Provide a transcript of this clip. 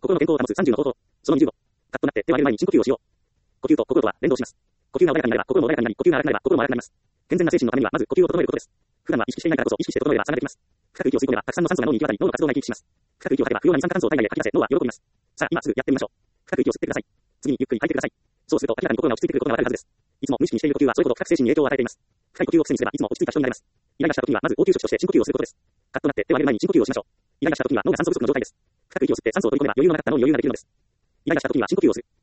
心の健康を保つ30の方法。その20度。カッとなって手を上げる前に深呼吸をしよう。呼吸と心とは連動します。呼吸が穏やかになれば心も穏やかになり、呼吸が荒くなれば心も荒くなります。健全な精神のためにはまず呼吸を整えることです。普段は意識していないからこそ意識して整えれば差ができます。深く息を吸い込めばたくさんの酸素が脳に行き渡り、脳の活動が生き生きします。深く息を吐けば不要な二酸化炭素を体内へ吐き出せ、脳は喜びます。さあ、今すぐやってみましょう。深く息を吸ってください。次にゆっくり吐いてください。そうすると明らかに心が落ち着いてくることがわかるはずです。いつも無意識にしている呼吸はそれほど深く精神に影響を与えています。深い呼吸を癖にすればいつも落ち着いた人になれます。イライラした時にはまず応急処置として深呼吸をすることです。カッとなって手を上げる前に深呼吸をしましょう。イライラした時には脳が酸素不足の状態です。深く息を吸って酸素を取り込めば余裕のなかった脳に余裕ができるのです。イライラした時には深呼吸をする。